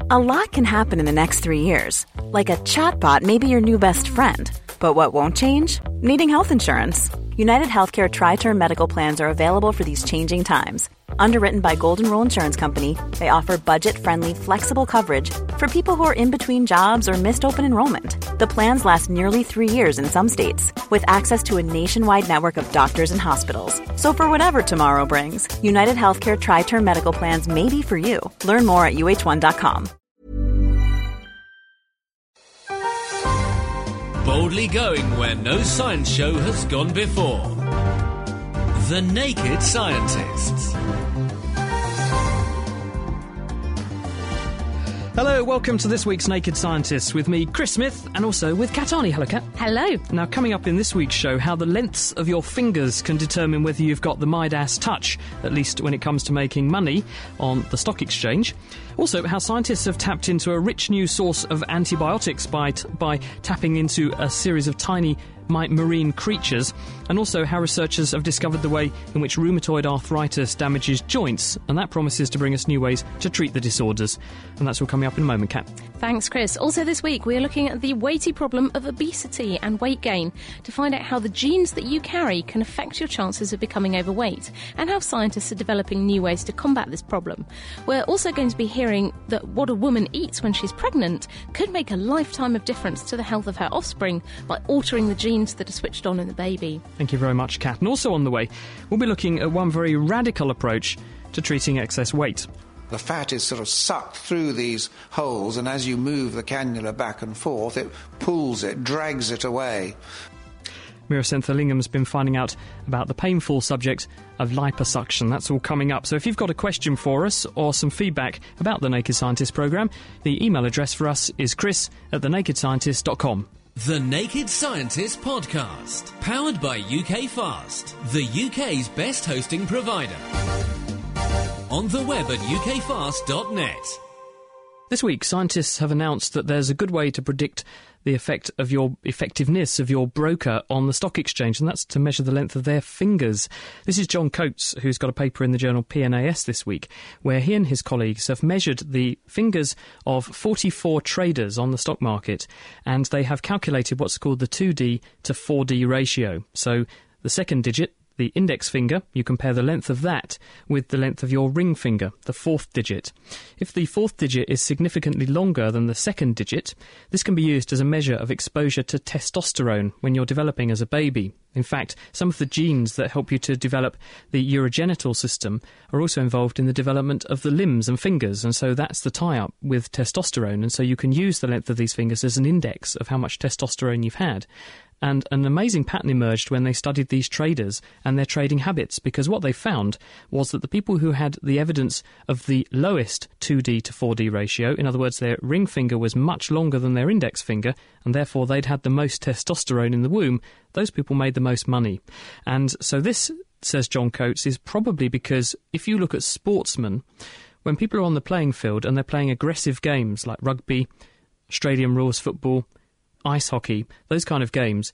A lot can happen in the next 3 years. Like a chatbot may be your new best friend. But what won't change? Needing health insurance. United Healthcare Tri-Term Medical Plans are available for these changing times. Underwritten by Golden Rule Insurance Company, they offer budget-friendly, flexible coverage for people who are in between jobs or missed open enrollment. The plans last nearly 3 years in some states, with access to a nationwide network of doctors and hospitals. So for whatever tomorrow brings, United Healthcare Tri-Term Medical Plans may be for you. Learn more at uh1.com. Boldly going where no science show has gone before. The Naked Scientists. Hello, welcome to this week's Naked Scientists with me, Chris Smith, and also with Kat Arney. Hello, Kat. Hello. Now, coming up in this week's show, how the lengths of your fingers can determine whether you've got the Midas touch, at least when it comes to making money on the stock exchange. Also, how scientists have tapped into a rich new source of antibiotics by tapping into a series of tiny marine creatures, and also how researchers have discovered the way in which rheumatoid arthritis damages joints, and that promises to bring us new ways to treat the disorders. And that's all coming up in a moment, Kat. Thanks, Chris. Also this week, we are looking at the weighty problem of obesity and weight gain to find out how the genes that you carry can affect your chances of becoming overweight, and how scientists are developing new ways to combat this problem. We're also going to be hearing that what a woman eats when she's pregnant could make a lifetime of difference to the health of her offspring by altering the genes that are switched on in the baby. Thank you very much, Kat. And also on the way, we'll be looking at one very radical approach to treating excess weight. The fat is sort of sucked through these holes, and as you move the cannula back and forth, it pulls it, drags it away. Meera Senthilingham's been finding out about the painful subject of liposuction. That's all coming up. So if you've got a question for us or some feedback about the Naked Scientist programme, the email address for us is chris@thenakedscientist.com. The Naked Scientist Podcast, powered by UK Fast, the UK's best hosting provider. On the web at ukfast.net. This week, scientists have announced that there's a good way to predict the effectiveness of your broker on the stock exchange, and that's to measure the length of their fingers. This is John Coates, who's got a paper in the journal PNAS this week, where he and his colleagues have measured the fingers of 44 traders on the stock market, and they have calculated what's called the 2D to 4D ratio. So the second digit, the index finger, you compare the length of that with the length of your ring finger, the fourth digit. If the fourth digit is significantly longer than the second digit, this can be used as a measure of exposure to testosterone when you're developing as a baby. In fact, some of the genes that help you to develop the urogenital system are also involved in the development of the limbs and fingers, and so that's the tie-up with testosterone, and so you can use the length of these fingers as an index of how much testosterone you've had. And an amazing pattern emerged when they studied these traders and their trading habits, because what they found was that the people who had the evidence of the lowest 2D to 4D ratio, in other words, their ring finger was much longer than their index finger, and therefore they'd had the most testosterone in the womb, those people made the most money. And so this, says John Coates, is probably because if you look at sportsmen, when people are on the playing field and they're playing aggressive games like rugby, Australian rules football, ice hockey, those kind of games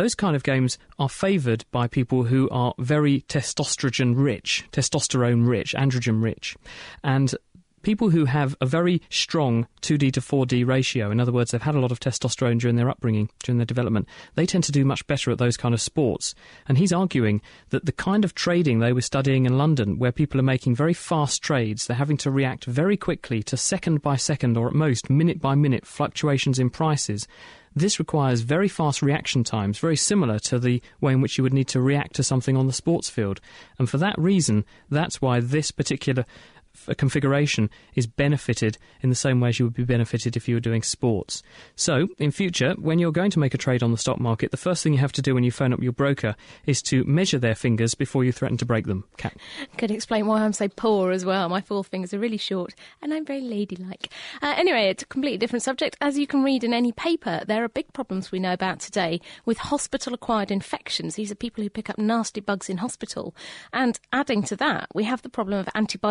are favoured by people who are very testosterone rich, androgen rich. And people who have a very strong 2D to 4D ratio, in other words, they've had a lot of testosterone during their upbringing, during their development, they tend to do much better at those kind of sports. And he's arguing that the kind of trading they were studying in London, where people are making very fast trades, they're having to react very quickly to second by second, or at most minute by minute, fluctuations in prices. This requires very fast reaction times, very similar to the way in which you would need to react to something on the sports field. And for that reason, that's why this particular configuration is benefited in the same way as you would be benefited if you were doing sports. So, in future, when you're going to make a trade on the stock market, the first thing you have to do when you phone up your broker is to measure their fingers before you threaten to break them. Kat? Could explain why I'm so poor as well. My forefingers are really short and I'm very ladylike. Anyway, it's a completely different subject. As you can read in any paper, there are big problems we know about today with hospital-acquired infections. These are people who pick up nasty bugs in hospital. And adding to that, we have the problem of antibiotic resistance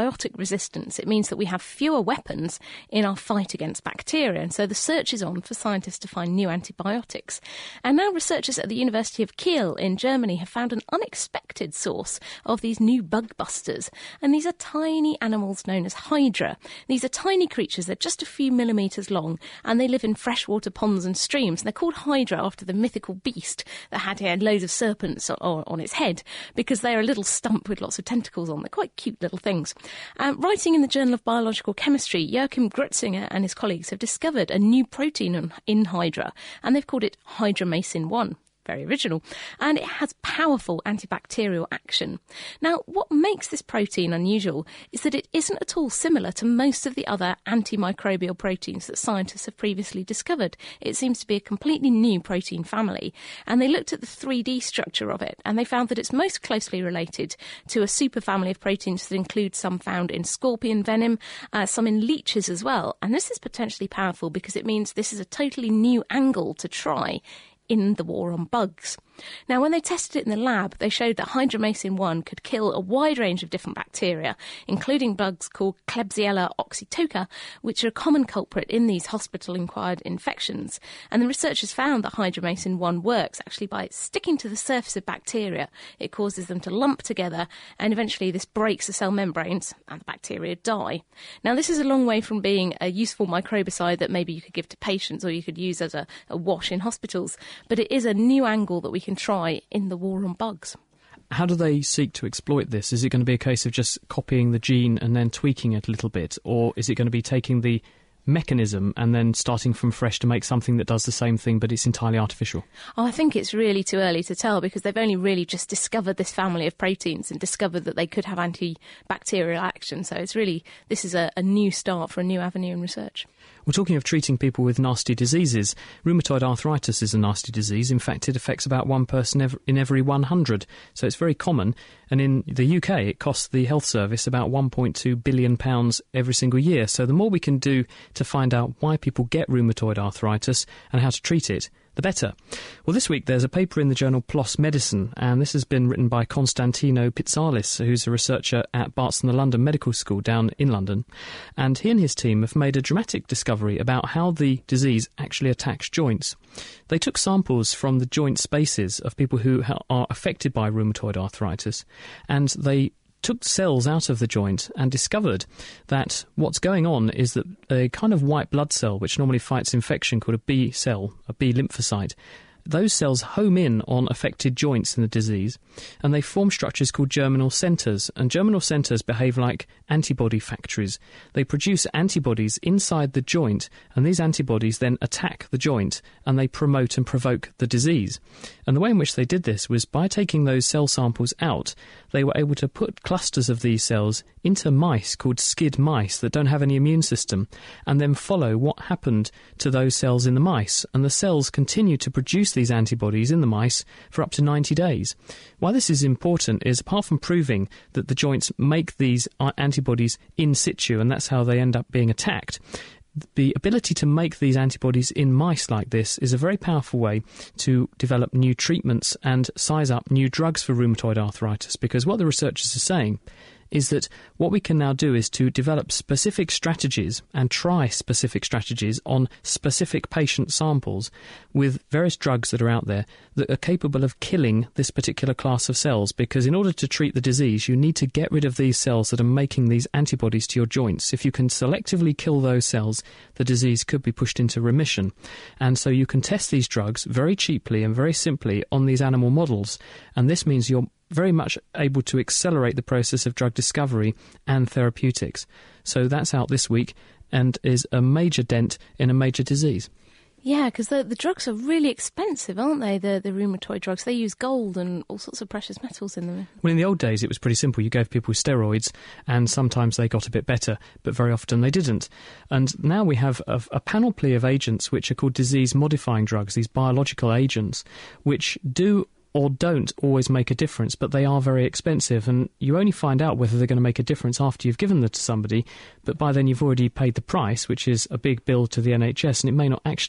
resistance. It means that we have fewer weapons in our fight against bacteria. And so the search is on for scientists to find new antibiotics. And now researchers at the University of Kiel in Germany have found an unexpected source of these new bug busters. And these are tiny animals known as hydra. These are tiny creatures. They're just a few millimetres long, and they live in freshwater ponds and streams. And they're called hydra after the mythical beast that had loads of serpents on its head, because they're a little stump with lots of tentacles on. They're quite cute little things. Writing in the Journal of Biological Chemistry, Joachim Grötzinger and his colleagues have discovered a new protein in hydra, and they've called it hydramycin-1. Very original, and it has powerful antibacterial action. Now, what makes this protein unusual is that it isn't at all similar to most of the other antimicrobial proteins that scientists have previously discovered. It seems to be a completely new protein family, and they looked at the 3D structure of it, and they found that it's most closely related to a superfamily of proteins that include some found in scorpion venom, some in leeches as well. And this is potentially powerful because it means this is a totally new angle to try in the war on bugs. Now, when they tested it in the lab, they showed that hydramycin-1 could kill a wide range of different bacteria, including bugs called Klebsiella oxytoca, which are a common culprit in these hospital-acquired infections. And the researchers found that hydramycin-1 works actually by sticking to the surface of bacteria. It causes them to lump together, and eventually this breaks the cell membranes, and the bacteria die. Now, this is a long way from being a useful microbicide that maybe you could give to patients or you could use as a wash in hospitals, but it is a new angle that we can try in the war on bugs. How do they seek to exploit this? Is it going to be a case of just copying the gene and then tweaking it a little bit, or is it going to be taking the mechanism and then starting from fresh to make something that does the same thing but it's entirely artificial? Oh, I think it's really too early to tell, because they've only really just discovered this family of proteins and discovered that they could have antibacterial action. So this is a new start for a new avenue in research. Well, talking of treating people with nasty diseases, rheumatoid arthritis is a nasty disease. In fact, it affects about one person in every 100, so it's very common. And in the UK, it costs the health service about £1.2 billion every single year. So the more we can do to find out why people get rheumatoid arthritis and how to treat it, the better. Well, this week there's a paper in the journal PLOS Medicine, and this has been written by Konstantino Pitsalis, who's a researcher at Barts and the London Medical School down in London. And he and his team have made a dramatic discovery about how the disease actually attacks joints. They took samples from the joint spaces of people who are affected by rheumatoid arthritis, and they took cells out of the joint and discovered that what's going on is that a kind of white blood cell, which normally fights infection, called a B cell, a B lymphocyte, those cells home in on affected joints in the disease, and they form structures called germinal centres. And germinal centres behave like antibody factories. They produce antibodies inside the joint, and these antibodies then attack the joint, and they promote and provoke the disease. And the way in which they did this was by taking those cell samples out, they were able to put clusters of these cells into mice called SCID mice that don't have any immune system, and then follow what happened to those cells in the mice. And the cells continue to produce these antibodies in the mice for up to 90 days. Why this is important is, apart from proving that the joints make these antibodies in situ, and that's how they end up being attacked, the ability to make these antibodies in mice like this is a very powerful way to develop new treatments and size up new drugs for rheumatoid arthritis, because what the researchers are saying is that what we can now do is to develop specific strategies and try specific strategies on specific patient samples with various drugs that are out there that are capable of killing this particular class of cells, because in order to treat the disease, you need to get rid of these cells that are making these antibodies to your joints. If you can selectively kill those cells, the disease could be pushed into remission. And so you can test these drugs very cheaply and very simply on these animal models, and this means you're very much able to accelerate the process of drug discovery and therapeutics. So that's out this week and is a major dent in a major disease. Yeah, because the drugs are really expensive, aren't they? The rheumatoid drugs. They use gold and all sorts of precious metals in them. Well, in the old days, it was pretty simple. You gave people steroids, and sometimes they got a bit better, but very often they didn't. And now we have a panoply of agents which are called disease-modifying drugs, these biological agents, which do or don't always make a difference, but they are very expensive, and you only find out whether they're going to make a difference after you've given them to somebody, but by then you've already paid the price, which is a big bill to the NHS, and it may not actually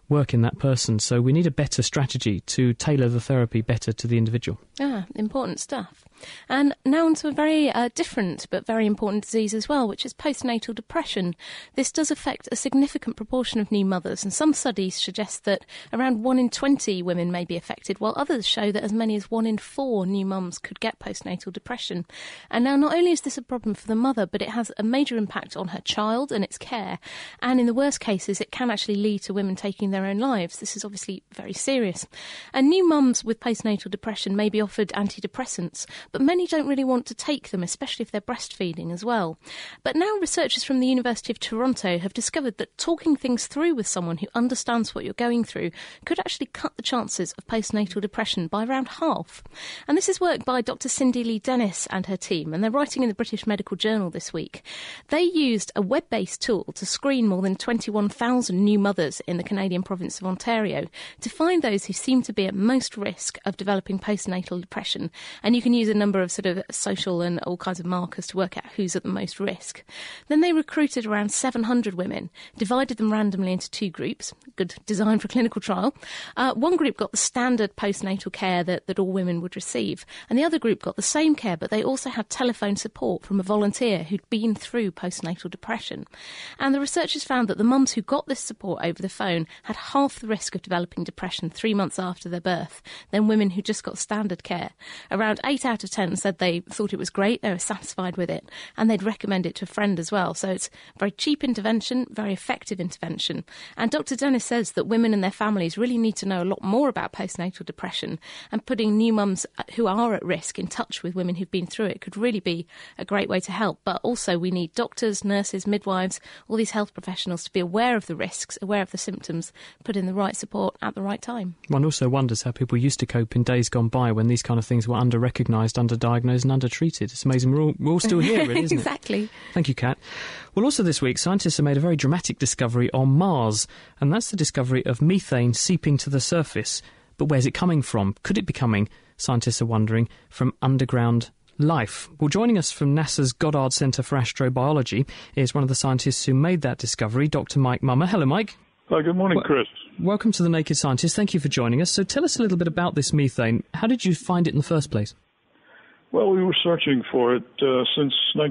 work in that person. So we need a better strategy to tailor the therapy better to the individual. Important stuff. And now on to a very different but very important disease as well, which is postnatal depression. This does affect a significant proportion of new mothers, and some studies suggest that around 1 in 20 women may be affected, while others show that as many as 1 in 4 new mums could get postnatal depression. And now not only is this a problem for the mother, but it has a major impact on her child and its care. And in the worst cases, it can actually lead to women taking their own lives. This is obviously very serious. And new mums with postnatal depression may be offered antidepressants, but many don't really want to take them, especially if they're breastfeeding as well. But now researchers from the University of Toronto have discovered that talking things through with someone who understands what you're going through could actually cut the chances of postnatal depression by around half. And this is work by Dr. Cindy Lee Dennis and her team, and they're writing in the British Medical Journal this week. They used a web-based tool to screen more than 21,000 new mothers in the Canadian province of Ontario to find those who seem to be at most risk of developing postnatal depression. And you can use a number of sort of social and all kinds of markers to work out who's at the most risk. Then they recruited around 700 women, divided them randomly into 2 groups, good design for a clinical trial. One group got the standard postnatal care that all women would receive, and the other group got the same care, but they also had telephone support from a volunteer who'd been through postnatal depression. And the researchers found that the mums who got this support over the phone had half the risk of developing depression 3 months after their birth than women who just got standard care. Around 8 out of 10 said they thought it was great, they were satisfied with it, and they'd recommend it to a friend as well. So it's a very cheap intervention, very effective intervention. And Dr. Dennis says that women and their families really need to know a lot more about postnatal depression, and putting new mums who are at risk in touch with women who've been through it could really be a great way to help. But also we need doctors, nurses, midwives, all these health professionals to be aware of the risks, aware of the symptoms, put in the right support at the right time. One also wonders how people used to cope in days gone by when these kind of things were under-recognised, under-diagnosed and under-treated. It's amazing we're all still here, really, isn't Exactly. it? Thank you, Kat. Well, also this week, scientists have made a very dramatic discovery on Mars, and that's the discovery of methane seeping to the surface. But where's it coming from? Could it be coming, scientists are wondering, from underground life? Well, joining us from NASA's Goddard Centre for Astrobiology is one of the scientists who made that discovery, Dr. Mike Mummer. Hello, Mike. Hi, good morning, Chris. Welcome to The Naked Scientist. Thank you for joining us. So tell us a little bit about this methane. How did you find it in the first place? Well, we were searching for it since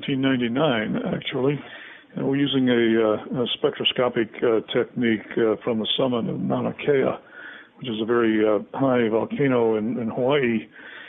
1999, actually. And we're using a spectroscopic technique from the summit of Mauna Kea, which is a very high volcano in Hawaii,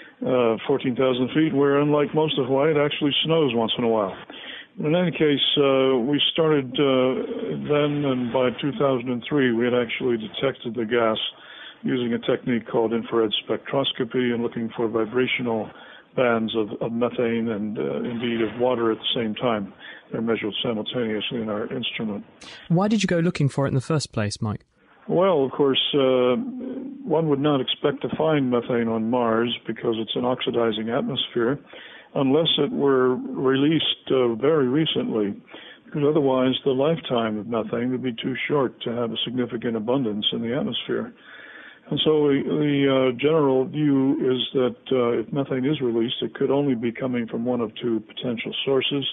14,000 feet, where, unlike most of Hawaii, it actually snows once in a while. In any case, we started then, and by 2003, we had actually detected the gas using a technique called infrared spectroscopy and looking for vibrational bands of methane and indeed of water at the same time. They're measured simultaneously in our instrument. Why did you go looking for it in the first place, Mike? Well, of course, one would not expect to find methane on Mars because it's an oxidizing atmosphere, unless it were released very recently, because otherwise the lifetime of methane would be too short to have a significant abundance in the atmosphere. And so the general view is that if methane is released, it could only be coming from one of 2 potential sources,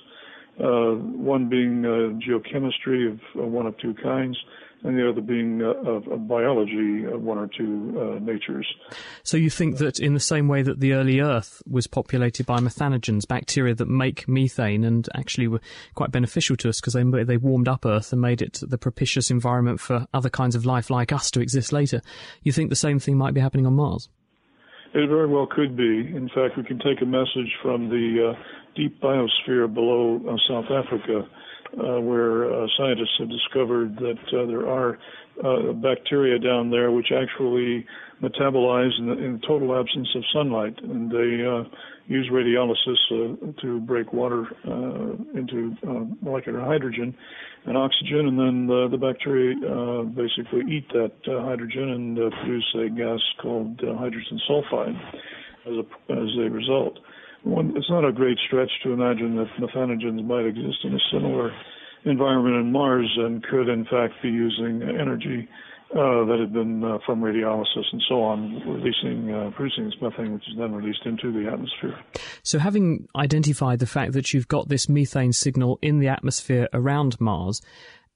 one being geochemistry of one of 2 kinds, and the other being of biology of 1 or 2 natures. So you think that in the same way that the early Earth was populated by methanogens, bacteria that make methane and actually were quite beneficial to us because they warmed up Earth and made it the propitious environment for other kinds of life like us to exist later, you think the same thing might be happening on Mars? It very well could be. In fact, we can take a message from the deep biosphere below South Africa, where scientists have discovered that there are bacteria down there which actually metabolize in total absence of sunlight, and they use radiolysis to break water into molecular hydrogen and oxygen, and then the bacteria basically eat that hydrogen and produce a gas called hydrogen sulfide as a result. It's not a great stretch to imagine that methanogens might exist in a similar environment on Mars and could, in fact, be using energy that had been from radiolysis and so on, producing this methane, which is then released into the atmosphere. So having identified the fact that you've got this methane signal in the atmosphere around Mars,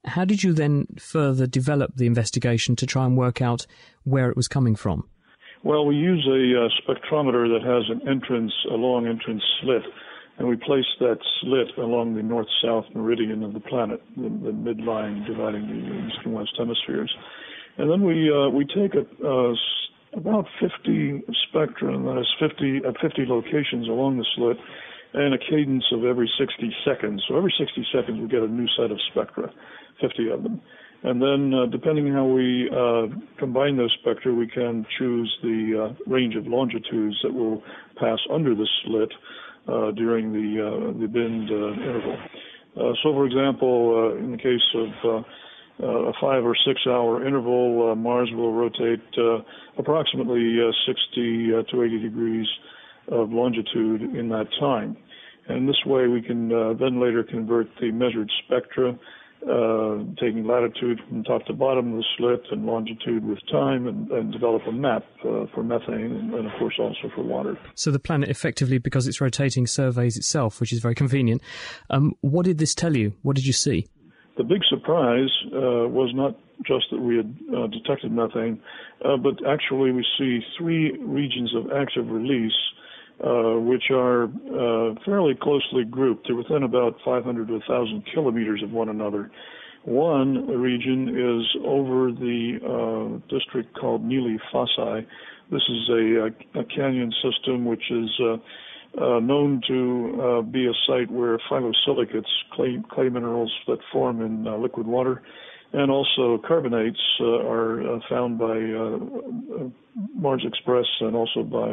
How did you then further develop the investigation to try and work out where it was coming from? Well, we use a spectrometer that has a long entrance slit, and we place that slit along the north-south meridian of the planet, the midline dividing the east and west hemispheres. And then we take about 50 spectra, that is 50 locations along the slit, and a cadence of every 60 seconds. So every 60 seconds we get a new set of spectra, 50 of them. And then depending on how we combine those spectra, we can choose the range of longitudes that will pass under the slit during the bend interval. So, for example, in the case of a 5 or 6 hour interval, Mars will rotate approximately 60 to 80 degrees of longitude in that time. And this way we can then later convert the measured spectra, taking latitude from top to bottom of the slit and longitude with time, and develop a map for methane and of course also for water. So the planet effectively, because it's rotating, surveys itself, which is very convenient. What did this tell you? What did you see? The big surprise was not just that we had detected methane, but actually we see 3 regions of active release, which are fairly closely grouped. They're within about 500 to 1,000 kilometers of one another. One region is over the district called Nili Fossae. This is a canyon system which is known to be a site where phyllosilicates, clay minerals that form in liquid water, and also carbonates are found by Mars Express and also by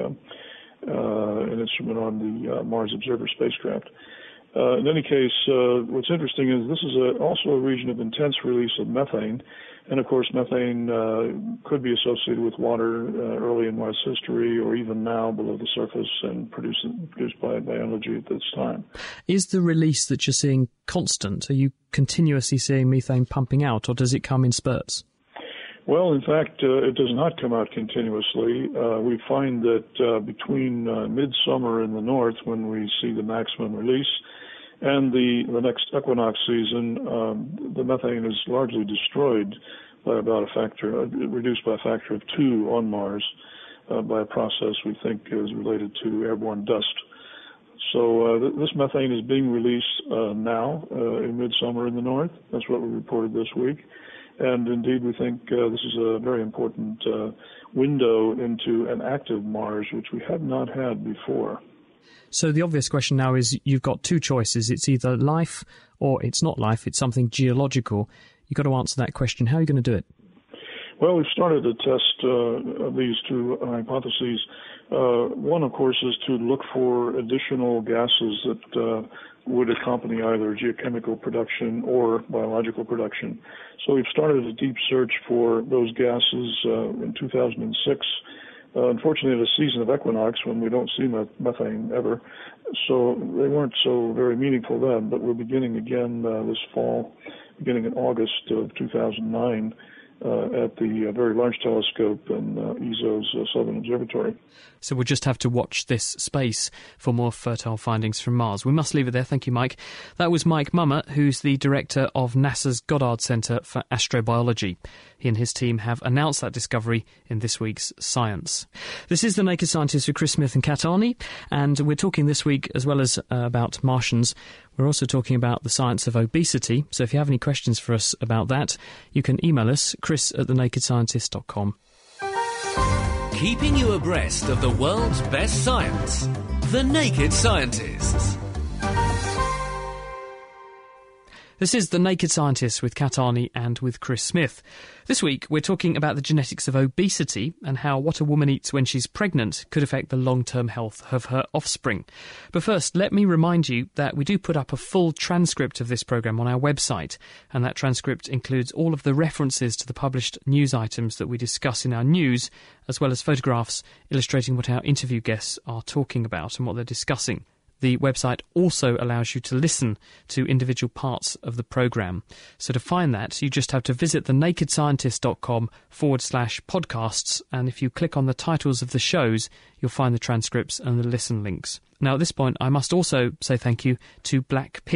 an instrument on the Mars Observer spacecraft. In any case, what's interesting is this is also a region of intense release of methane, and of course methane could be associated with water early in Mars history, or even now below the surface and produced by biology at this time. Is the release that you're seeing constant? Are you continuously seeing methane pumping out, or does it come in spurts? Well, in fact, it does not come out continuously. We find that between midsummer in the north, when we see the maximum release, and the next equinox season, the methane is largely destroyed by about reduced by a factor of 2 on Mars by a process we think is related to airborne dust. So this methane is being released now in midsummer in the north. That's what we reported this week. And indeed, we think this is a very important window into an active Mars, which we have not had before. So the obvious question now is you've got 2 choices. It's either life or it's not life. It's something geological. You've got to answer that question. How are you going to do it? Well, we've started to test these 2 hypotheses. One, of course, is to look for additional gases that would accompany either geochemical production or biological production. So we've started a deep search for those gases in 2006. Unfortunately, at a season of equinox when we don't see methane ever, so they weren't so very meaningful then, but we're beginning again this fall, beginning in August of 2009, at the Very Large Telescope in ESO's Southern Observatory. So we'll just have to watch this space for more fertile findings from Mars. We must leave it there. Thank you, Mike. That was Mike Mummer, who's the director of NASA's Goddard Center for Astrobiology. He and his team have announced that discovery in this week's Science. This is The Naked Scientist with Chris Smith and Kat Arney, and we're talking this week, as well as about Martians, we're also talking about the science of obesity. So if you have any questions for us about that, you can email us, chris@thenakedscientist.com. Keeping you abreast of the world's best science. The Naked Scientists. This is The Naked Scientists with Kat Arney and with Chris Smith. This week we're talking about the genetics of obesity and how what a woman eats when she's pregnant could affect the long-term health of her offspring. But first, let me remind you that we do put up a full transcript of this programme on our website, and that transcript includes all of the references to the published news items that we discuss in our news, as well as photographs illustrating what our interview guests are talking about and what they're discussing. The website also allows you to listen to individual parts of the programme. So to find that, you just have to visit thenakedscientist.com/podcasts, and if you click on the titles of the shows, you'll find the transcripts and the listen links. Now, at this point, I must also say thank you to Black Pig,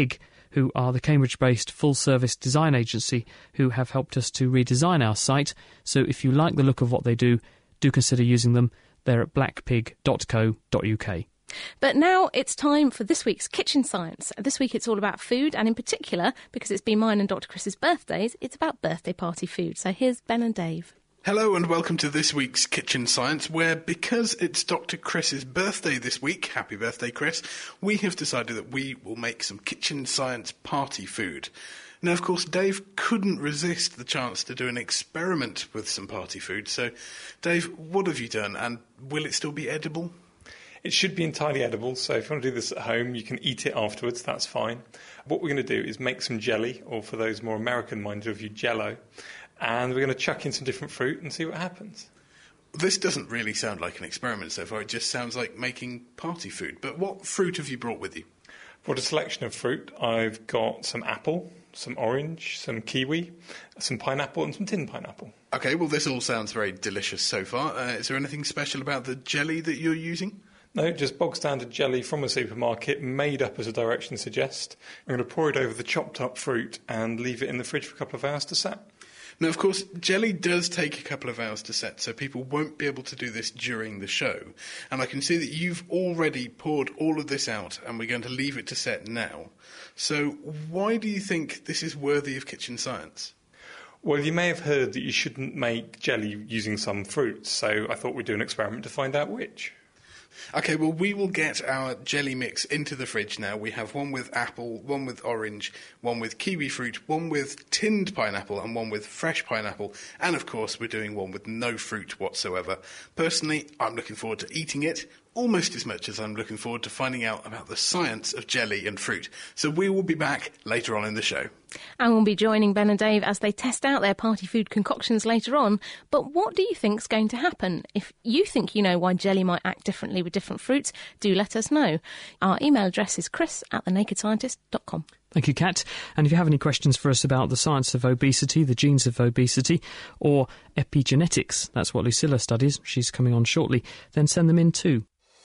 who are the Cambridge-based full-service design agency who have helped us to redesign our site. So if you like the look of what they do consider using them. They're at blackpig.co.uk. But now it's time for this week's Kitchen Science. This week it's all about food, and in particular, because it's been mine and Dr. Chris's birthdays, it's about birthday party food. So here's Ben and Dave. Hello and welcome to this week's Kitchen Science, where because it's Dr. Chris's birthday this week, happy birthday Chris, we have decided that we will make some Kitchen Science party food. Now, of course, Dave couldn't resist the chance to do an experiment with some party food. So, Dave, what have you done, and will it still be edible? It should be entirely edible, so if you want to do this at home, you can eat it afterwards, that's fine. What we're going to do is make some jelly, or for those more American-minded of you, Jell-O, and we're going to chuck in some different fruit and see what happens. This doesn't really sound like an experiment so far, it just sounds like making party food. But what fruit have you brought with you? For a selection of fruit, I've got some apple, some orange, some kiwi, some pineapple and some tinned pineapple. OK, well, this all sounds very delicious so far. Is there anything special about the jelly that you're using? No, just bog standard jelly from a supermarket, made up as the directions suggest. I'm going to pour it over the chopped up fruit and leave it in the fridge for a couple of hours to set. Now, of course, jelly does take a couple of hours to set, so people won't be able to do this during the show. And I can see that you've already poured all of this out, and we're going to leave it to set now. So why do you think this is worthy of Kitchen Science? Well, you may have heard that you shouldn't make jelly using some fruits, so I thought we'd do an experiment to find out which. OK, well, we will get our jelly mix into the fridge now. We have one with apple, one with orange, one with kiwi fruit, one with tinned pineapple and one with fresh pineapple. And, of course, we're doing one with no fruit whatsoever. Personally, I'm looking forward to eating it almost as much as I'm looking forward to finding out about the science of jelly and fruit. So we will be back later on in the show. And we'll be joining Ben and Dave as they test out their party food concoctions later on. But what do you think's going to happen? If you think you know why jelly might act differently with different fruits, do let us know. Our email address is chris@thenakedscientist.com. Thank you, Kat. And if you have any questions for us about the science of obesity, the genes of obesity, or epigenetics, that's what Lucilla studies, she's coming on shortly, then send them in too.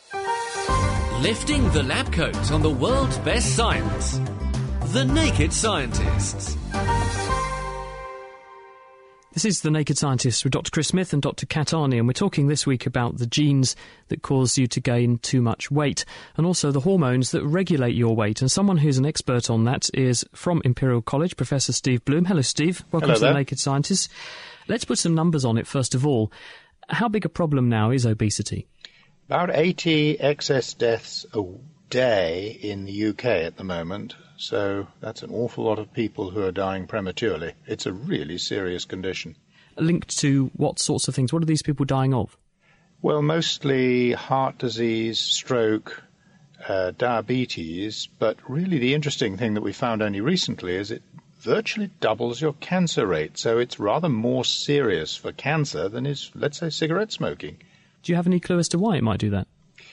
Lifting the lab coat on the world's best science. The Naked Scientists. This is The Naked Scientists with Dr. Chris Smith and Dr. Kat Arney, and we're talking this week about the genes that cause you to gain too much weight, and also the hormones that regulate your weight. And someone who's an expert on that is from Imperial College, Professor Steve Bloom. Hello, Steve. Welcome to The Naked Scientists. Let's put some numbers on it, first of all. How big a problem now is obesity? About 80 excess deaths a day in the UK at the moment. So that's an awful lot of people who are dying prematurely. It's a really serious condition. Linked to what sorts of things? What are these people dying of? Well, mostly heart disease, stroke, diabetes. But really the interesting thing that we found only recently is it virtually doubles your cancer rate. So it's rather more serious for cancer than is, let's say, cigarette smoking. Do you have any clue as to why it might do that?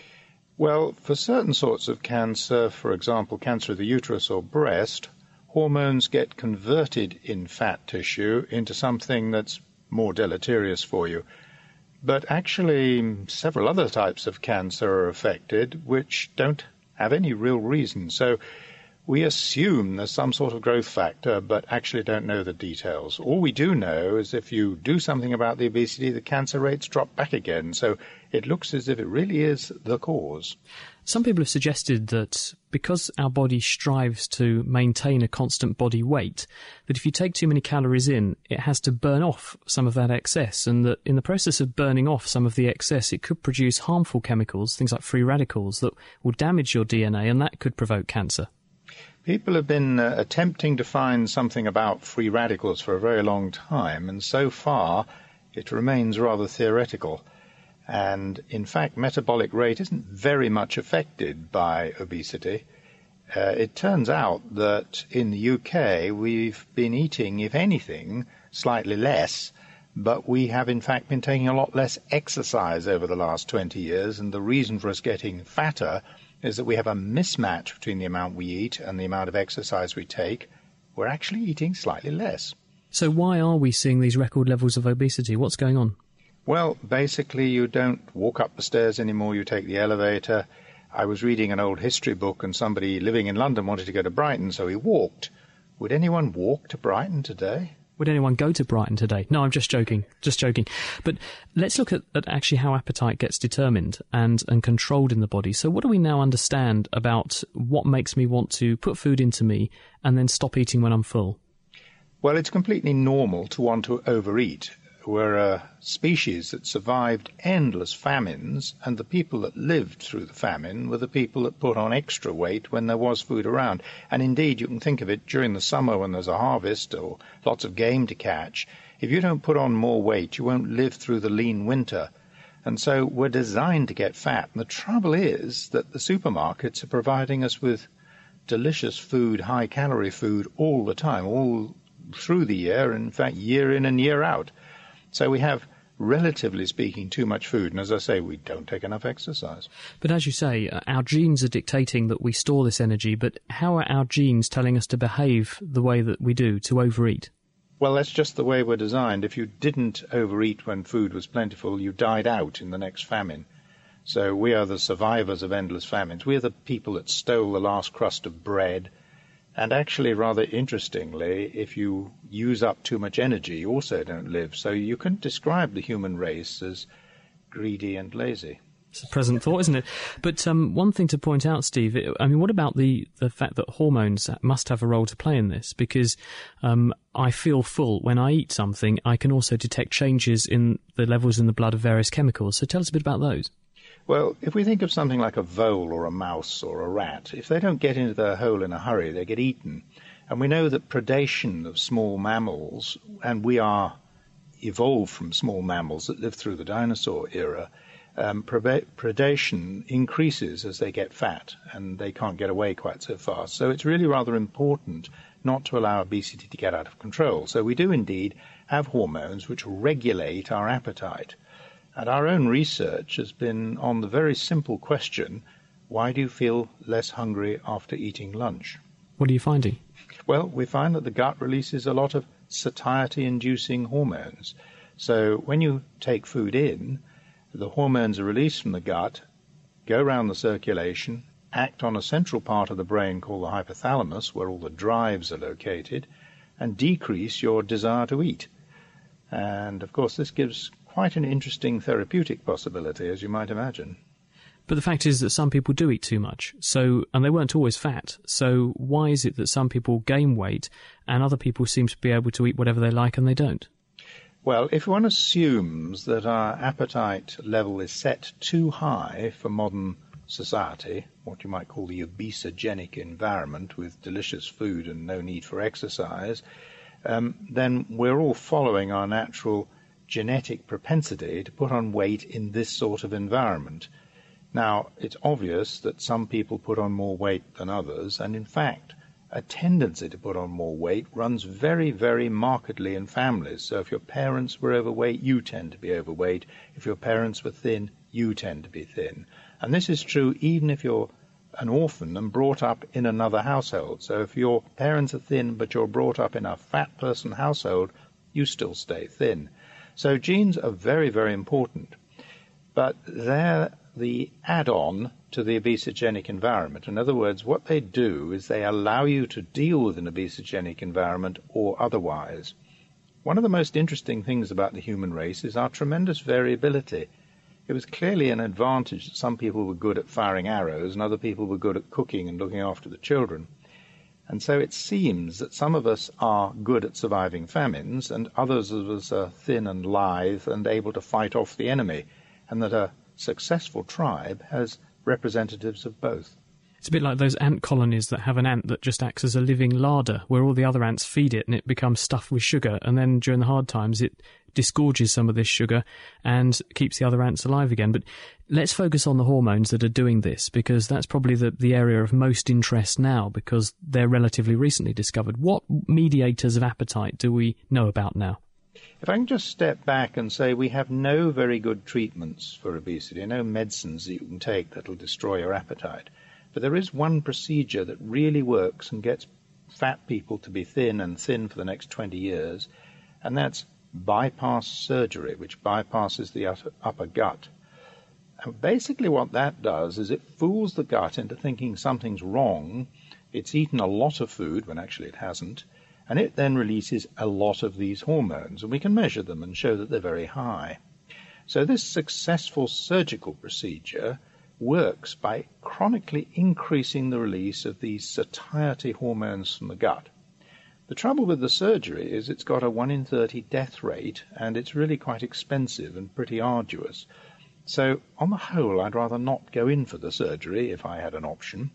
Well, for certain sorts of cancer, for example, cancer of the uterus or breast, hormones get converted in fat tissue into something that's more deleterious for you. But actually, several other types of cancer are affected which don't have any real reason. So we assume there's some sort of growth factor, but actually don't know the details. All we do know is if you do something about the obesity, the cancer rates drop back again. So it looks as if it really is the cause. Some people have suggested that because our body strives to maintain a constant body weight, that if you take too many calories in, it has to burn off some of that excess, and that in the process of burning off some of the excess, it could produce harmful chemicals, things like free radicals, that will damage your DNA, and that could provoke cancer. People have been attempting to find something about free radicals for a very long time, and so far it remains rather theoretical. And in fact, metabolic rate isn't very much affected by obesity. It turns out that in the UK we've been eating, if anything, slightly less, but we have in fact been taking a lot less exercise over the last 20 years, and the reason for us getting fatter is that we have a mismatch between the amount we eat and the amount of exercise we take. We're actually eating slightly less. So why are we seeing these record levels of obesity? What's going on? Well, basically you don't walk up the stairs anymore, you take the elevator. I was reading an old history book and somebody living in London wanted to go to Brighton, so he walked. Would anyone walk to Brighton today? Would anyone go to Brighton today? No, I'm just joking. But let's look at actually how appetite gets determined and controlled in the body. So what do we now understand about what makes me want to put food into me and then stop eating when I'm full? Well, it's completely normal to want to overeat. We're a species that survived endless famines, and the people that lived through the famine were the people that put on extra weight when there was food around. And indeed, you can think of it during the summer when there's a harvest or lots of game to catch. If you don't put on more weight, you won't live through the lean winter. And so we're designed to get fat. And the trouble is that the supermarkets are providing us with delicious food, high-calorie food all the time, all through the year, in fact, year in and year out. So we have, relatively speaking, too much food. And as I say, we don't take enough exercise. But as you say, our genes are dictating that we store this energy. But how are our genes telling us to behave the way that we do, to overeat? Well, that's just the way we're designed. If you didn't overeat when food was plentiful, you died out in the next famine. So we are the survivors of endless famines. We are the people that stole the last crust of bread. And actually, rather interestingly, if you use up too much energy, you also don't live. So you can describe the human race as greedy and lazy. It's a present thought, isn't it? But one thing to point out, Steve, I mean, what about the fact that hormones must have a role to play in this? Because I feel full. When I eat something, I can also detect changes in the levels in the blood of various chemicals. So tell us a bit about those. Well, if we think of something like a vole or a mouse or a rat, if they don't get into their hole in a hurry, they get eaten. And we know that predation of small mammals, and we are evolved from small mammals that lived through the dinosaur era, predation increases as they get fat, and they can't get away quite so fast. So it's really rather important not to allow obesity to get out of control. So we do indeed have hormones which regulate our appetite. And our own research has been on the very simple question, why do you feel less hungry after eating lunch? What are you finding? Well, we find that the gut releases a lot of satiety-inducing hormones. So when you take food in, the hormones are released from the gut, go around the circulation, act on a central part of the brain called the hypothalamus, where all the drives are located, and decrease your desire to eat. And, of course, this gives quite an interesting therapeutic possibility, as you might imagine. But the fact is that some people do eat too much, and they weren't always fat. So why is it that some people gain weight and other people seem to be able to eat whatever they like and they don't? Well, if one assumes that our appetite level is set too high for modern society, what you might call the obesogenic environment with delicious food and no need for exercise, then we're all following our natural genetic propensity to put on weight in this sort of environment. Now, it's obvious that some people put on more weight than others, and in fact, a tendency to put on more weight runs very, very markedly in families. So if your parents were overweight, you tend to be overweight. If your parents were thin, you tend to be thin. And this is true even if you're an orphan and brought up in another household. So if your parents are thin but you're brought up in a fat person household, you still stay thin. So genes are very, very important, but they're the add-on to the obesogenic environment. In other words, what they do is they allow you to deal with an obesogenic environment or otherwise. One of the most interesting things about the human race is our tremendous variability. It was clearly an advantage that some people were good at firing arrows and other people were good at cooking and looking after the children. And so it seems that some of us are good at surviving famines and others of us are thin and lithe and able to fight off the enemy, and that a successful tribe has representatives of both. It's a bit like those ant colonies that have an ant that just acts as a living larder, where all the other ants feed it and it becomes stuffed with sugar, and then during the hard times it disgorges some of this sugar and keeps the other ants alive again. But let's focus on the hormones that are doing this, because that's probably the area of most interest now, because they're relatively recently discovered. What mediators of appetite do we know about now? If I can just step back and say we have no very good treatments for obesity, no medicines that you can take that will destroy your appetite. But there is one procedure that really works and gets fat people to be thin and thin for the next 20 years, and that's bypass surgery, which bypasses the upper gut. And basically what that does is it fools the gut into thinking something's wrong. It's eaten a lot of food when actually it hasn't, and it then releases a lot of these hormones, and we can measure them and show that they're very high. So this successful surgical procedure works by chronically increasing the release of these satiety hormones from the gut. The trouble with the surgery is it's got a 1 in 30 death rate, and it's really quite expensive and pretty arduous. So on the whole, I'd rather not go in for the surgery if I had an option.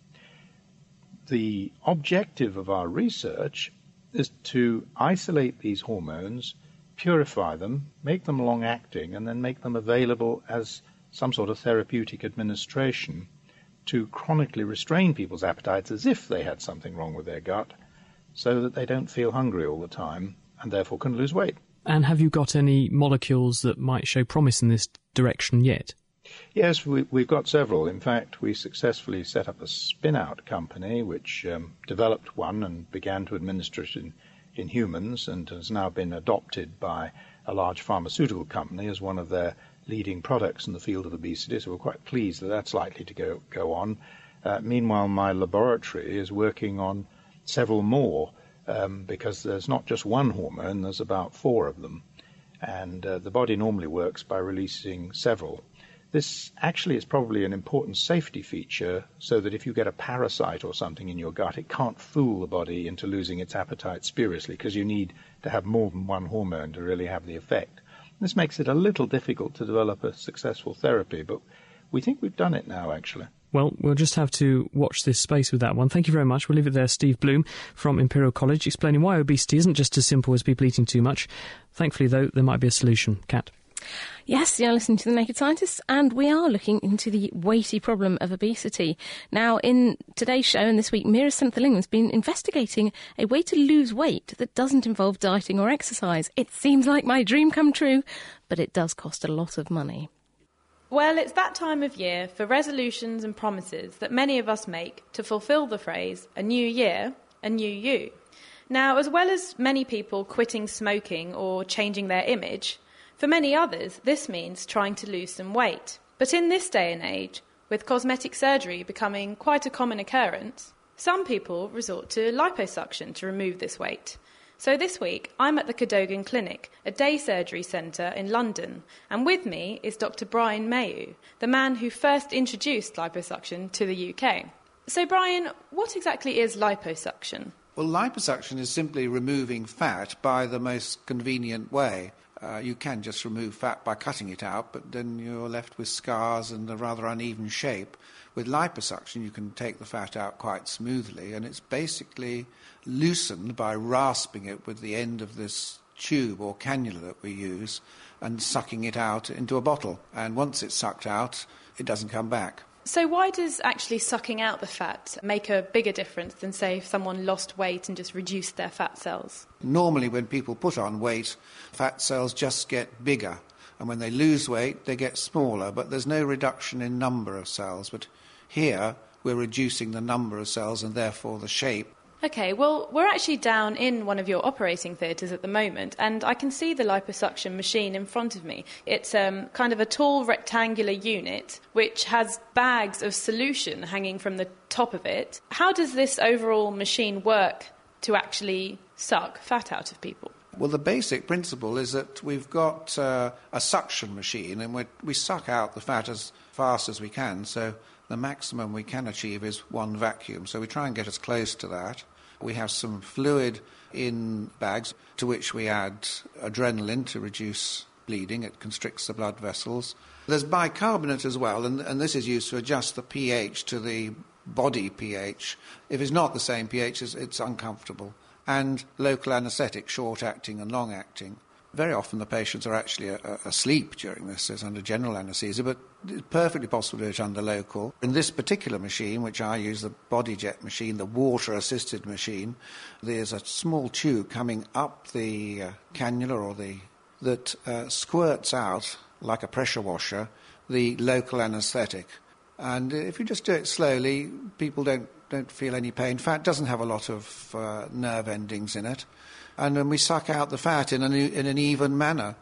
The objective of our research is to isolate these hormones, purify them, make them long-acting, and then make them available as some sort of therapeutic administration to chronically restrain people's appetites as if they had something wrong with their gut, so that they don't feel hungry all the time and therefore can lose weight. And have you got any molecules that might show promise in this direction yet? Yes, we've got several. In fact, we successfully set up a spin-out company which developed one and began to administer it in humans, and has now been adopted by a large pharmaceutical company as one of their leading products in the field of obesity, so we're quite pleased that that's likely to go on. Meanwhile, my laboratory is working on several more, because there's not just one hormone, there's about 4 of them, and the body normally works by releasing several. This actually is probably an important safety feature, so that if you get a parasite or something in your gut, it can't fool the body into losing its appetite spuriously, because you need to have more than one hormone to really have the effect. This makes it a little difficult to develop a successful therapy, but we think we've done it now, actually. Well, we'll just have to watch this space with that one. Thank you very much. We'll leave it there. Steve Bloom from Imperial College, explaining why obesity isn't just as simple as people eating too much. Thankfully, though, there might be a solution. Kat? Yes, you're listening to The Naked Scientists, and we are looking into the weighty problem of obesity. Now, in today's show and this week, Meera Senthilingam has been investigating a way to lose weight that doesn't involve dieting or exercise. It seems like my dream come true, but it does cost a lot of money. Well, it's that time of year for resolutions and promises that many of us make to fulfil the phrase, a new year, a new you. Now, as well as many people quitting smoking or changing their image, for many others, this means trying to lose some weight. But in this day and age, with cosmetic surgery becoming quite a common occurrence, some people resort to liposuction to remove this weight. So this week, I'm at the Cadogan Clinic, a day surgery centre in London, and with me is Dr. Brian Mayhew, the man who first introduced liposuction to the UK. So Brian, what exactly is liposuction? Well, liposuction is simply removing fat by the most convenient way. You can just remove fat by cutting it out, but then you're left with scars and a rather uneven shape. With liposuction, you can take the fat out quite smoothly, and it's basically loosened by rasping it with the end of this tube or cannula that we use and sucking it out into a bottle. And once it's sucked out, it doesn't come back. So why does actually sucking out the fat make a bigger difference than, say, if someone lost weight and just reduced their fat cells? Normally, when people put on weight, fat cells just get bigger. And when they lose weight, they get smaller. But there's no reduction in number of cells. But here, we're reducing the number of cells and therefore the shape. OK, well, we're actually down in one of your operating theatres at the moment, and I can see the liposuction machine in front of me. It's kind of a tall rectangular unit which has bags of solution hanging from the top of it. How does this overall machine work to actually suck fat out of people? Well, the basic principle is that we've got a suction machine, and we suck out the fat as fast as we can, so the maximum we can achieve is one vacuum. So we try and get as close to that. We have some fluid in bags to which we add adrenaline to reduce bleeding. It constricts the blood vessels. There's bicarbonate as well, and this is used to adjust the pH to the body pH. If it's not the same pH, it's uncomfortable. And local anaesthetic, short-acting and long-acting. Very often the patients are actually asleep during this. It's under general anaesthesia, but it's perfectly possible to do it under local. In this particular machine, which I use, the BodyJet machine, the water-assisted machine, there's a small tube coming up the cannula that squirts out, like a pressure washer, the local anaesthetic. And if you just do it slowly, people don't feel any pain. Fat doesn't have a lot of nerve endings in it. And then we suck out the fat in an even manner.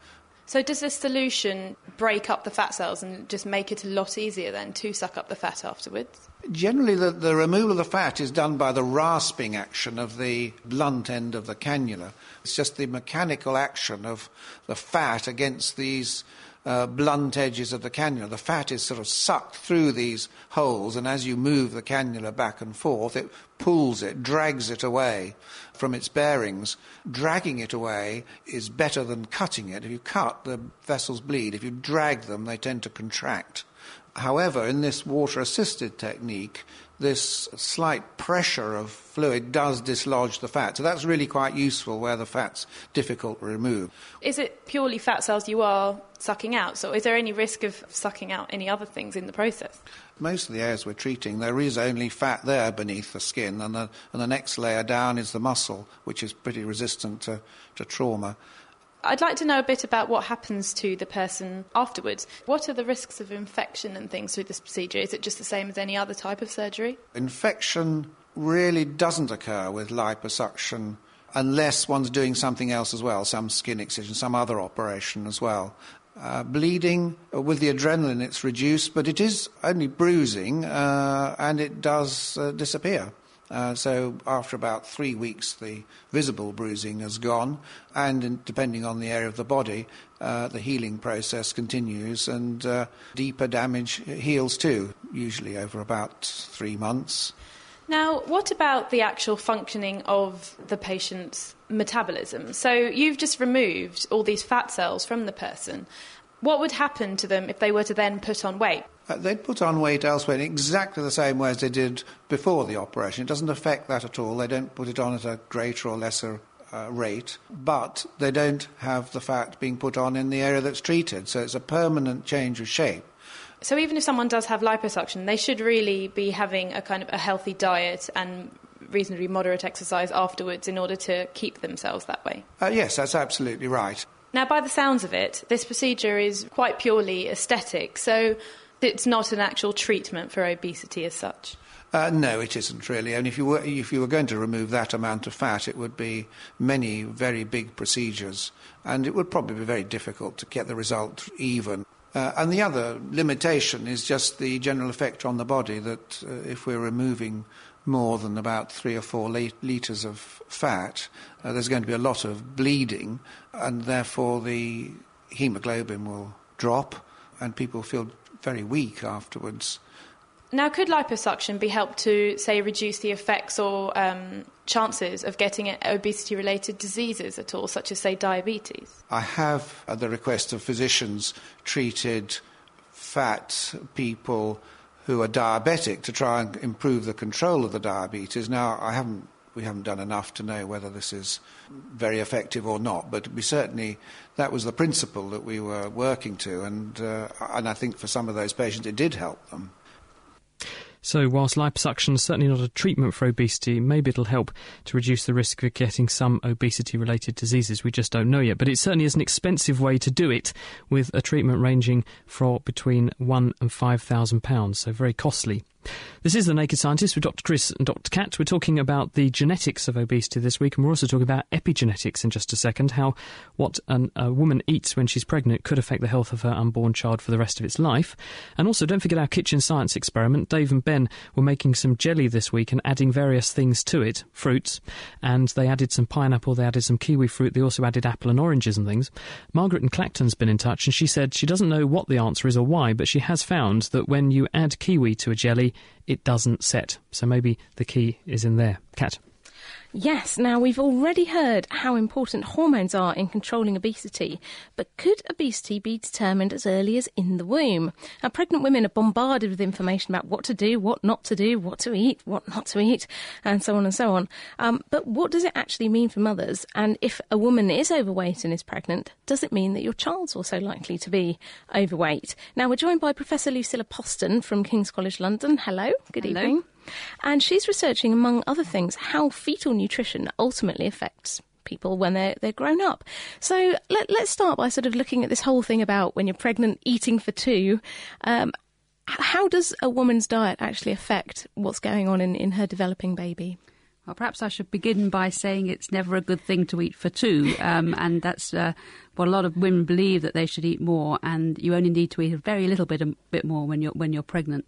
So does this solution break up the fat cells and just make it a lot easier then to suck up the fat afterwards? Generally, the removal of the fat is done by the rasping action of the blunt end of the cannula. It's just the mechanical action of the fat against these blunt edges of the cannula. The fat is sort of sucked through these holes, and as you move the cannula back and forth, it pulls it, drags it away from its bearings. Dragging it away is better than cutting it. If you cut, the vessels bleed. If you drag them, they tend to contract. However, in this water-assisted technique, this slight pressure of fluid does dislodge the fat. So that's really quite useful where the fat's difficult to remove. Is it purely fat cells you are sucking out? So is there any risk of sucking out any other things in the process? Most of the areas we're treating, there is only fat there beneath the skin, and the next layer down is the muscle, which is pretty resistant to trauma. I'd like to know a bit about what happens to the person afterwards. What are the risks of infection and things through this procedure? Is it just the same as any other type of surgery? Infection really doesn't occur with liposuction unless one's doing something else as well, some skin excision, some other operation as well. Bleeding, with the adrenaline it's reduced, but it is only bruising and it does disappear. So after about 3 weeks, the visible bruising has gone, and depending on the area of the body, the healing process continues, and deeper damage heals too, usually over about 3 months. Now, what about the actual functioning of the patient's metabolism? So you've just removed all these fat cells from the person. What would happen to them if they were to then put on weight? They'd put on weight elsewhere in exactly the same way as they did before the operation. It doesn't affect that at all. They don't put it on at a greater or lesser rate, but they don't have the fat being put on in the area that's treated. So it's a permanent change of shape. So even if someone does have liposuction, they should really be having a kind of a healthy diet and reasonably moderate exercise afterwards in order to keep themselves that way? Yes, that's absolutely right. Now, by the sounds of it, this procedure is quite purely aesthetic, so it's not an actual treatment for obesity as such. No, it isn't really. And if you were going to remove that amount of fat, it would be many very big procedures, and it would probably be very difficult to get the result even. And the other limitation is just the general effect on the body, that if we're removing more than about 3 or 4 litres of fat, there's going to be a lot of bleeding, and therefore the haemoglobin will drop, and people feel very weak afterwards. Now, could liposuction be helped to, say, reduce the effects or chances of getting obesity-related diseases at all, such as, say, diabetes? I have, at the request of physicians, treated fat people who are diabetic to try and improve the control of the diabetes. Now, we haven't done enough to know whether this is very effective or not, but that was the principle that we were working to, and I think for some of those patients it did help them. So whilst liposuction is certainly not a treatment for obesity, maybe it'll help to reduce the risk of getting some obesity-related diseases. We just don't know yet. But it certainly is an expensive way to do it, with a treatment ranging for between £1,000 and £5,000, so very costly. This is The Naked Scientist with Dr. Chris and Dr. Kat. We're talking about the genetics of obesity this week, and we're also talking about epigenetics in just a second, how what a woman eats when she's pregnant could affect the health of her unborn child for the rest of its life. And also, don't forget our kitchen science experiment. Dave and Ben were making some jelly this week and adding various things to it, fruits, and they added some pineapple, they added some kiwi fruit, they also added apple and oranges and things. Margaret in Clacton's been in touch, and she said she doesn't know what the answer is or why, but she has found that when you add kiwi to a jelly, it doesn't set. So maybe the key is in there. Kat? Yes, now we've already heard how important hormones are in controlling obesity, but could obesity be determined as early as in the womb? Now, pregnant women are bombarded with information about what to do, what not to do, what to eat, what not to eat, and so on and so on. But what does it actually mean for mothers? And if a woman is overweight and is pregnant, does it mean that your child's also likely to be overweight? Now, we're joined by Professor Lucilla Poston from King's College London. Hello, good evening. And she's researching, among other things, how fetal nutrition ultimately affects people when they're grown up. So let's start by sort of looking at this whole thing about when you're pregnant, eating for two. How does a woman's diet actually affect what's going on in her developing baby? Well, perhaps I should begin by saying it's never a good thing to eat for two, and that's what a lot of women believe, that they should eat more, and you only need to eat a very little bit more when you're pregnant.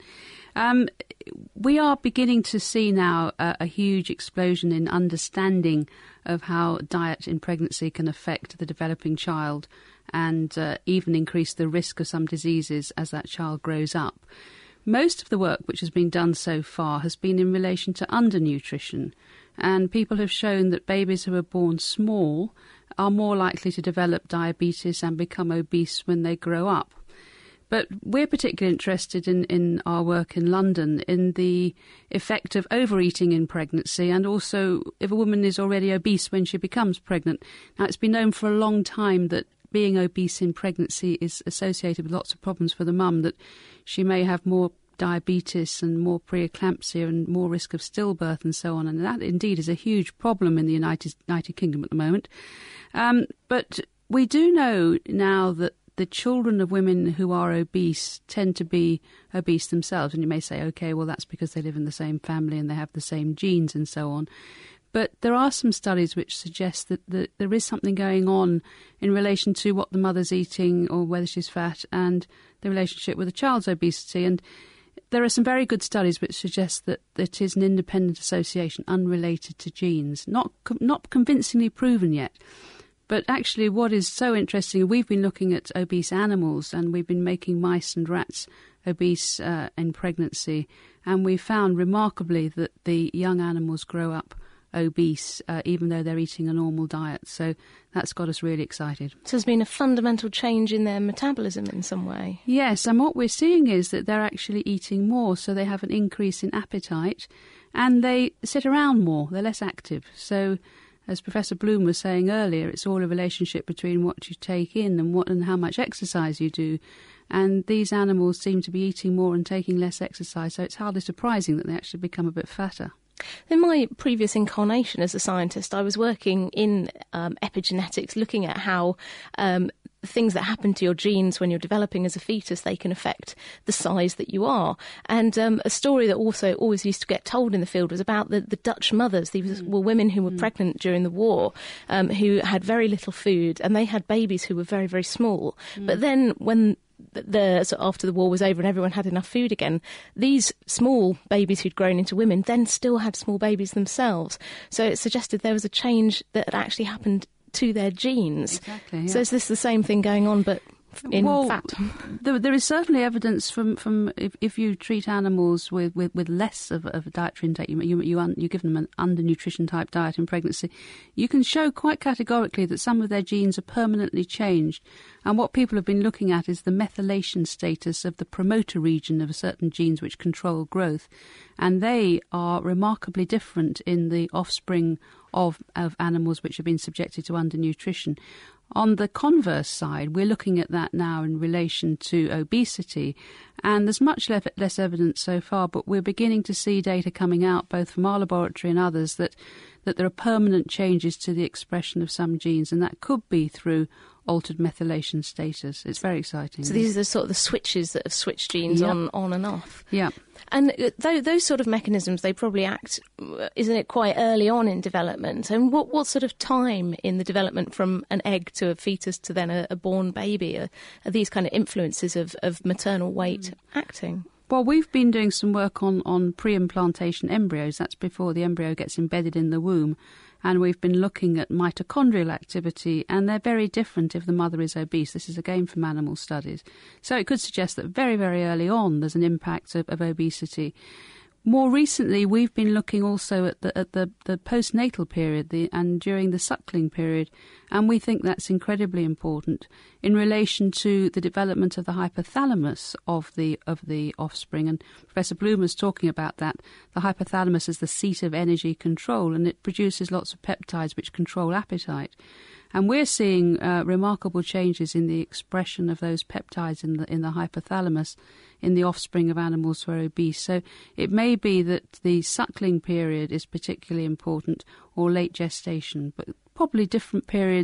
We are beginning to see now a huge explosion in understanding of how diet in pregnancy can affect the developing child and even increase the risk of some diseases as that child grows up. Most of the work which has been done so far has been in relation to undernutrition, and people have shown that babies who are born small are more likely to develop diabetes and become obese when they grow up. But we're particularly interested in our work in London in the effect of overeating in pregnancy, and also if a woman is already obese when she becomes pregnant. Now, it's been known for a long time that being obese in pregnancy is associated with lots of problems for the mum, that she may have more diabetes and more preeclampsia and more risk of stillbirth and so on. And that indeed is a huge problem in the United Kingdom at the moment. But we do know now that the children of women who are obese tend to be obese themselves. And you may say, OK, well, that's because they live in the same family and they have the same genes and so on. But there are some studies which suggest that there is something going on in relation to what the mother's eating or whether she's fat and the relationship with the child's obesity. And there are some very good studies which suggest that it is an independent association unrelated to genes. Not convincingly proven yet. But actually what is so interesting, we've been looking at obese animals and we've been making mice and rats obese in pregnancy. And we found remarkably that the young animals grow up obese, even though they're eating a normal diet. So that's got us really excited. So there's been a fundamental change in their metabolism in some way? Yes, and what we're seeing is that they're actually eating more, so they have an increase in appetite, and they sit around more, they're less active. So, as Professor Bloom was saying earlier, it's all a relationship between what you take in and how much exercise you do. And these animals seem to be eating more and taking less exercise, so it's hardly surprising that they actually become a bit fatter. In my previous incarnation as a scientist, I was working in epigenetics, looking at how things that happen to your genes when you're developing as a fetus, they can affect the size that you are. And a story that also always used to get told in the field was about the Dutch mothers. These were women who were pregnant during the war, who had very little food, and they had babies who were very, very small. But then when after the war was over and everyone had enough food again, these small babies who'd grown into women then still had small babies themselves. So it suggested there was a change that had actually happened to their genes. Exactly, yeah. So is this the same thing going on but in fat? There is certainly evidence from if you treat animals with less of a dietary intake, you give them an undernutrition type diet in pregnancy, you can show quite categorically that some of their genes are permanently changed. And what people have been looking at is the methylation status of the promoter region of certain genes which control growth. And they are remarkably different in the offspring of animals which have been subjected to undernutrition. On the converse side, we're looking at that now in relation to obesity, and there's much less evidence so far, but we're beginning to see data coming out, both from our laboratory and others, that there are permanent changes to the expression of some genes, and that could be through altered methylation status. It's very exciting. So these are the sort of the switches that have switched genes on and off. Yeah. And those sort of mechanisms, they probably act, isn't it, quite early on in development? And what sort of time in the development from an egg to a fetus to then a born baby are these kind of influences of maternal weight acting? Well, we've been doing some work on pre-implantation embryos. That's before the embryo gets embedded in the womb. And we've been looking at mitochondrial activity, and they're very different if the mother is obese. This is again from animal studies. So it could suggest that very, very early on there's an impact of obesity. More recently, we've been looking also at the postnatal period and during the suckling period, and we think that's incredibly important in relation to the development of the hypothalamus of the offspring. And Professor Bloom was talking about that. The hypothalamus is the seat of energy control, and it produces lots of peptides which control appetite. And we're seeing remarkable changes in the expression of those peptides in the hypothalamus in the offspring of animals who are obese. So it may be that the suckling period is particularly important, or late gestation, but probably different periods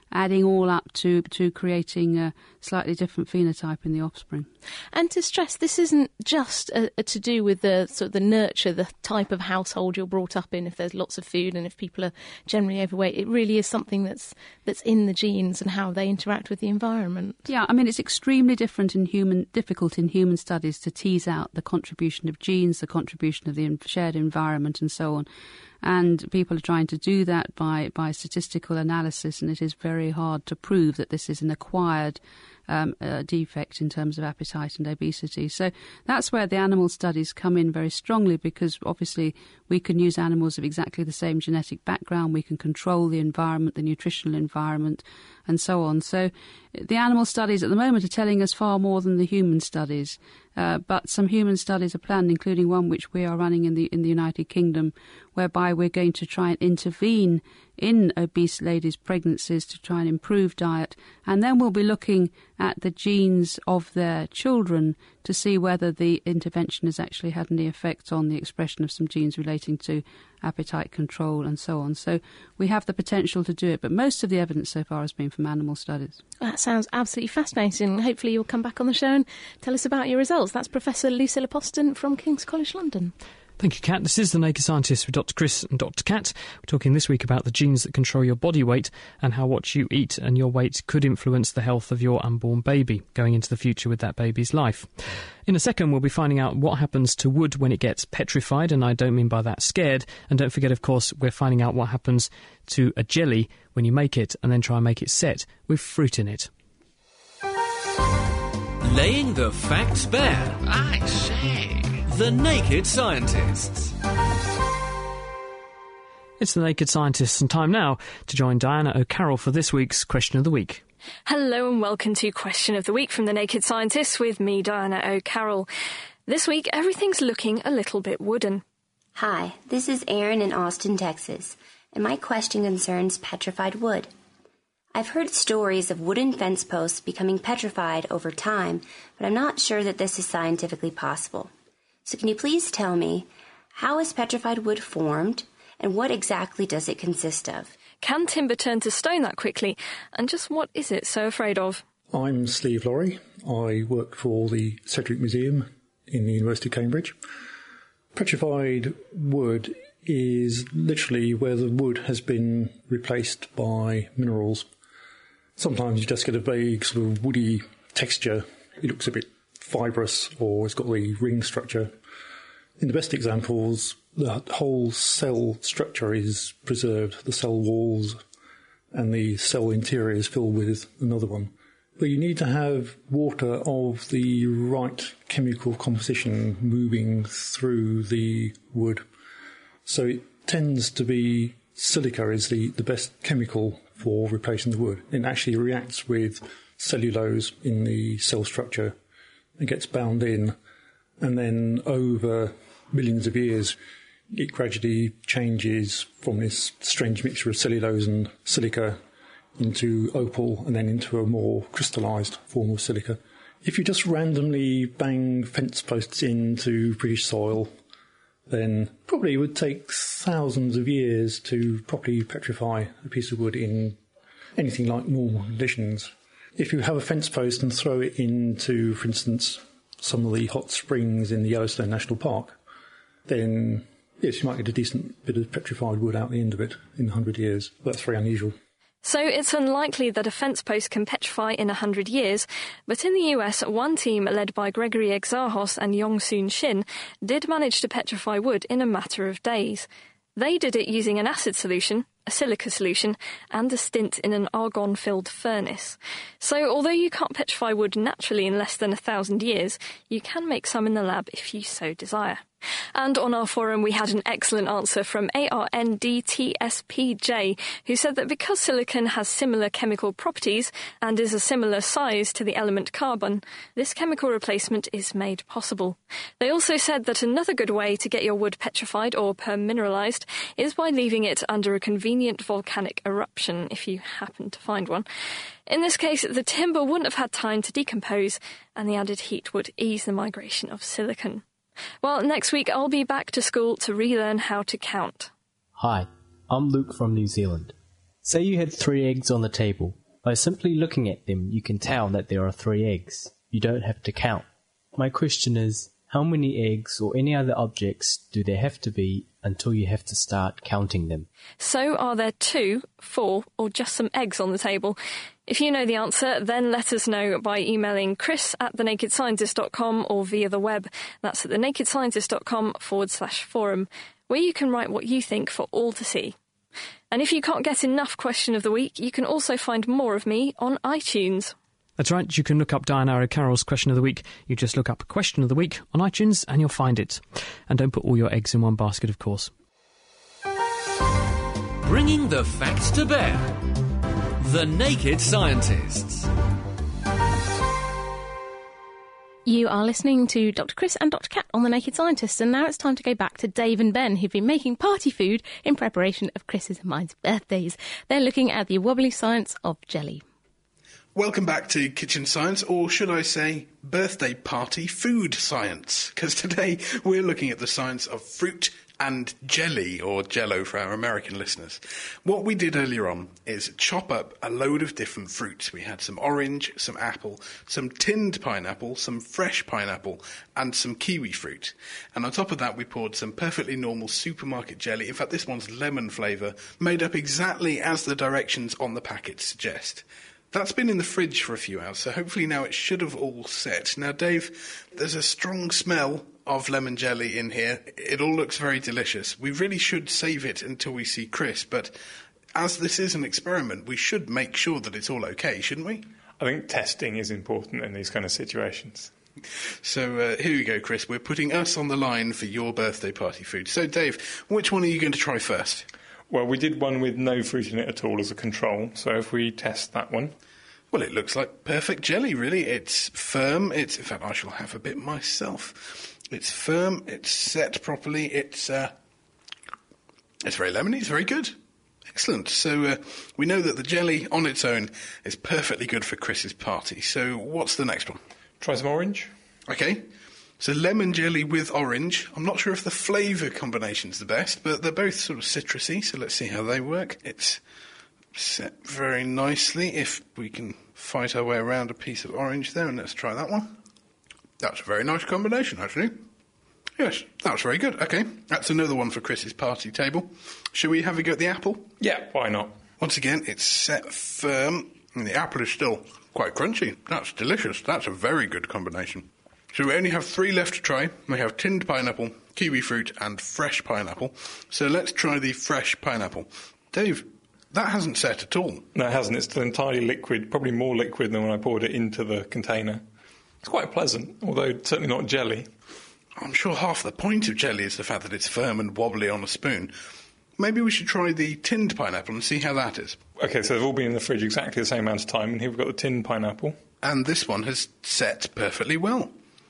adding all up to creating a slightly different phenotype in the offspring. And to stress, this isn't just to do with the sort of the nurture, the type of household you're brought up in, if there's lots of food and if people are generally overweight. It really is something that's in the genes and how they interact with the environment. Yeah, I mean, it's extremely difficult in human studies to tease out the contribution of genes, the contribution of the shared environment and so on. And people are trying to do that by statistical analysis, and it is very hard to prove that this is an acquired defect in terms of appetite and obesity. So that's where the animal studies come in very strongly, because obviously we can use animals of exactly the same genetic background, we can control the environment, the nutritional environment, and so on. So the animal studies at the moment are telling us far more than the human studies. But some human studies are planned, including one which we are running in the United Kingdom, whereby we're going to try and intervene in obese ladies' pregnancies to try and improve diet, and then we'll be looking at the genes of their children to see whether the intervention has actually had any effect on the expression of some genes relating to appetite control and so on. So we have the potential to do it, but most of the evidence so far has been from animal studies. That sounds absolutely fascinating. Hopefully you'll come back on the show and tell us about your results. That's Professor Lucilla Poston from King's College London. Thank you, Kat. This is The Naked Scientist with Dr. Chris and Dr. Kat. We're talking this week about the genes that control your body weight and how what you eat and your weight could influence the health of your unborn baby going into the future with that baby's life. In a second, we'll be finding out what happens to wood when it gets petrified, and I don't mean by that scared. And don't forget, of course, we're finding out what happens to a jelly when you make it and then try and make it set with fruit in it. Laying the facts bare. I say. The Naked Scientists. It's The Naked Scientists, and time now to join Diana O'Carroll for this week's Question of the Week. Hello and welcome to Question of the Week from The Naked Scientists with me, Diana O'Carroll. This week, everything's looking a little bit wooden. Hi, this is Erin in Austin, Texas, and my question concerns petrified wood. I've heard stories of wooden fence posts becoming petrified over time, but I'm not sure that this is scientifically possible. So can you please tell me, how is petrified wood formed, and what exactly does it consist of? Can timber turn to stone that quickly, and just what is it so afraid of? I'm Steve Laurie. I work for the Sedgwick Museum in the University of Cambridge. Petrified wood is literally where the wood has been replaced by minerals. Sometimes you just get a vague sort of woody texture. It looks a bit fibrous, or it's got the ring structure. In the best examples, the whole cell structure is preserved. The cell walls and the cell interior is filled with another one. But you need to have water of the right chemical composition moving through the wood. So it tends to be silica is the best chemical for replacing the wood. It actually reacts with cellulose in the cell structure. It gets bound in, and then over millions of years, it gradually changes from this strange mixture of cellulose and silica into opal, and then into a more crystallised form of silica. If you just randomly bang fence posts into British soil, then probably it would take thousands of years to properly petrify a piece of wood in anything like normal conditions. If you have a fence post and throw it into, for instance, some of the hot springs in the Yellowstone National Park, then yes, you might get a decent bit of petrified wood out the end of it in 100 years. That's very unusual. So it's unlikely that a fence post can petrify in 100 years, but in the US, one team led by Gregory Exarchos and Yong-Soon Shin did manage to petrify wood in a matter of days. They did it using an acid solution, a silica solution, and a stint in an argon-filled furnace. So although you can't petrify wood naturally in less than 1,000 years, you can make some in the lab if you so desire. And on our forum we had an excellent answer from ARNDTSPJ, who said that because silicon has similar chemical properties and is a similar size to the element carbon, this chemical replacement is made possible. They also said that another good way to get your wood petrified or permineralised is by leaving it under a convenient volcanic eruption, if you happen to find one. In this case, the timber wouldn't have had time to decompose, and the added heat would ease the migration of silicon. Well, next week I'll be back to school to relearn how to count. Hi, I'm Luke from New Zealand. Say you had 3 eggs on the table. By simply looking at them, you can tell that there are 3 eggs. You don't have to count. My question is, how many eggs or any other objects do there have to be until you have to start counting them? So are there 2, 4, or just some eggs on the table? If you know the answer, then let us know by emailing chris@thenakedscientist.com or via the web. That's at thenakedscientist.com/forum, where you can write what you think for all to see. And if you can't get enough Question of the Week, you can also find more of me on iTunes. That's right, you can look up Diana O'Carroll's Question of the Week. You just look up Question of the Week on iTunes and you'll find it. And don't put all your eggs in one basket, of course. Bringing the facts to bear. The Naked Scientists. You are listening to Dr. Chris and Dr. Kat on The Naked Scientists, and now it's time to go back to Dave and Ben, who've been making party food in preparation of Chris's and mine's birthdays. They're looking at the wobbly science of jelly. Welcome back to Kitchen Science, or should I say birthday party food science, because today we're looking at the science of fruit and jelly, or jello for our American listeners. What we did earlier on is chop up a load of different fruits. We had some orange, some apple, some tinned pineapple, some fresh pineapple, and some kiwi fruit. And on top of that, we poured some perfectly normal supermarket jelly. In fact, this one's lemon flavour, made up exactly as the directions on the packet suggest. That's been in the fridge for a few hours, so hopefully now it should have all set. Now, Dave, there's a strong smell of lemon jelly in here. It all looks very delicious. We really should save it until we see Chris, but as this is an experiment, we should make sure that it's all okay, shouldn't we? I think testing is important in these kind of situations. So here we go, Chris. We're putting us on the line for your birthday party food. So, Dave, which one are you going to try first? Well, we did one with no fruit in it at all as a control, so if we test that one. Well, it looks like perfect jelly, really. It's firm. In fact, I shall have a bit myself. It's firm. It's set properly. It's very lemony. It's very good. Excellent. So we know that the jelly on its own is perfectly good for Chris's party. So what's the next one? Try some orange. Okay. So lemon jelly with orange. I'm not sure if the flavour combination's the best, but they're both sort of citrusy, so let's see how they work. It's set very nicely. If we can fight our way around a piece of orange there, and let's try that one. That's a very nice combination, actually. Yes, that's very good. Okay, that's another one for Chris's party table. Shall we have a go at the apple? Yeah, why not? Once again, it's set firm, and the apple is still quite crunchy. That's delicious. That's a very good combination. So we only have 3 left to try. We have tinned pineapple, kiwi fruit, and fresh pineapple. So let's try the fresh pineapple. Dave, that hasn't set at all. No, it hasn't. It's still entirely liquid, probably more liquid than when I poured it into the container. It's quite pleasant, although certainly not jelly. I'm sure half the point of jelly is the fact that it's firm and wobbly on a spoon. Maybe we should try the tinned pineapple and see how that is. OK, so they've all been in the fridge exactly the same amount of time, and here we've got the tinned pineapple. And this one has set perfectly well.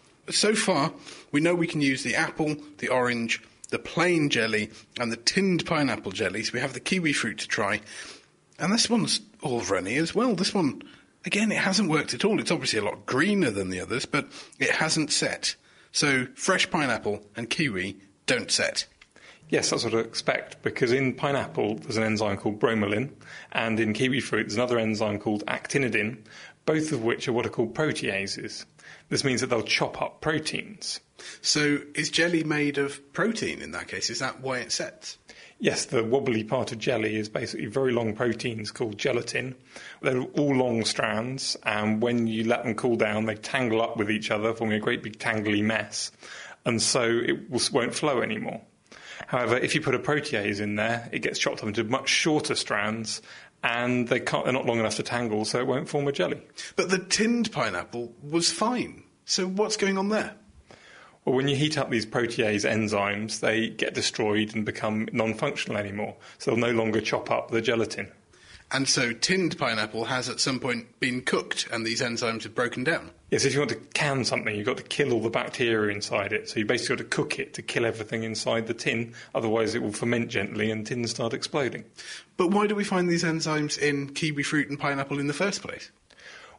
So far, we know we can use the apple, the orange, the plain jelly, and the tinned pineapple jelly. So we have the kiwi fruit to try. And this one's all runny as well. This one, again, it hasn't worked at all. It's obviously a lot greener than the others, but it hasn't set. So fresh pineapple and kiwi don't set. Yes, that's what I expect, because in pineapple there's an enzyme called bromelain, and in kiwi fruit there's another enzyme called actinidin, both of which are what are called proteases. This means that they'll chop up proteins. So is jelly made of protein in that case? Is that why it sets? Yes, the wobbly part of jelly is basically very long proteins called gelatin. They're all long strands, and when you let them cool down, they tangle up with each other, forming a great big tangly mess, and so it won't flow anymore. However, if you put a protease in there, it gets chopped up into much shorter strands, and they're not long enough to tangle, so it won't form a jelly. But the tinned pineapple was fine. So what's going on there? Well, when you heat up these protease enzymes, they get destroyed and become non-functional anymore, so they'll no longer chop up the gelatin. And so tinned pineapple has at some point been cooked and these enzymes have broken down? Yes, if you want to can something, you've got to kill all the bacteria inside it. So you basically got to cook it to kill everything inside the tin. Otherwise it will ferment gently and tin start exploding. But why do we find these enzymes in kiwi fruit and pineapple in the first place?